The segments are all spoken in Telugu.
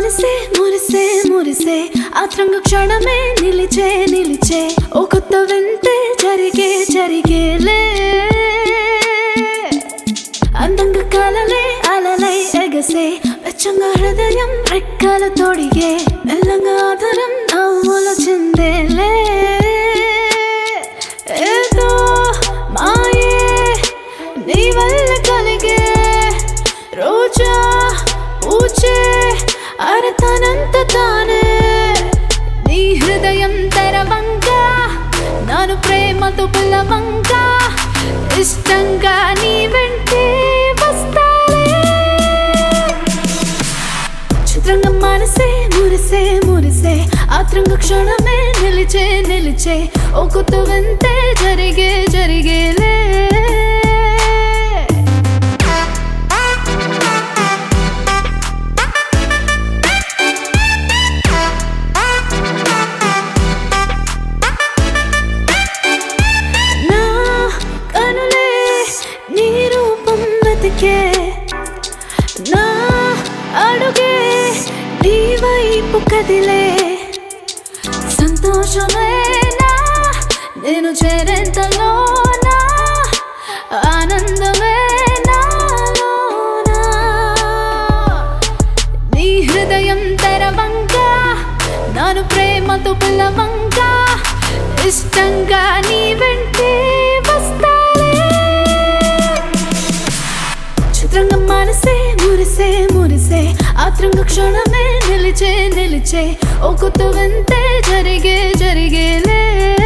మనసే మురిసే మురిసే ఆత్రంగ క్షణమే నిలిచే నిలిచే ఓ కొత్త వింతే జరిగే జరిగేలే అందంగా కలలే అలలై ఎగసే వెచ్చంగా హృదయం రెక్కలు తొడిగే మెల్లంగా ఆదరం నవ్వులు చిందేలే ఏదో మాయే నీ వల్ల కలిగే రోజా పూచే అరతనంత తానే నీ హృదయం తెరవంగా నాను ప్రేమతో పిలవంగా ఇష్టంగా నీ వెంటే వస్తాలే చిత్రంగా మనసే మురిసే మురిసే ఆత్రంగ క్షణమే నిలిచే నిలిచే ఓ కొత్త వింతే జరిగే జరిగేలే నా అడుగే నీ వైపు కదిలే సంతోషమేనా నేను చేరేంతలోనా ఆనందమే నాలోనా నీ హృదయం తెరవంగా నాను ప్రేమతో పిలవంగా ఇష్టంగా నీ వెంటే వస్తాలే చిత్రంగా మనసే మురిసే మురిసే ఆత్రంగ క్షణమే నిలిచే నిలిచే ఓ కొత్త వింతే జరిగే జరిగేలే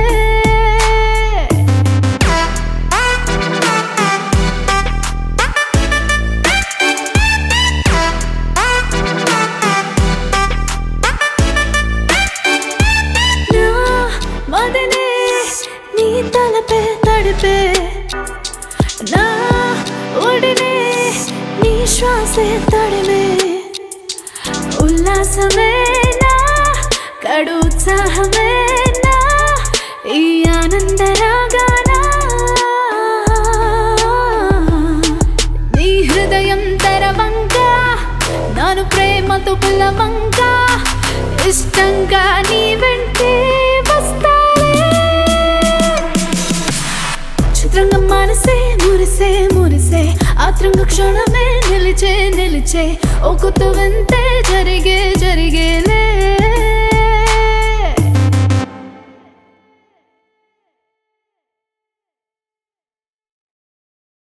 నా మదినే నీ తలపే తడిపే నా ఒడినే నీ శ్వాసే తడిమే ఉల్లాసమేనా కడు ఉత్సాహమేనా ఈ ఆనంద రాగానా నీ హృదయం తెరవంగా నాను ప్రేమతో పిలవంగా ఇష్టంగా నీ వెంటే వస్తాలే చిత్రంగా మనసే మురిసే మురిసే ఆత్రంగ క్షణమే నిలిచే నిలిచే ఓ కొత్త వింతే జరిగే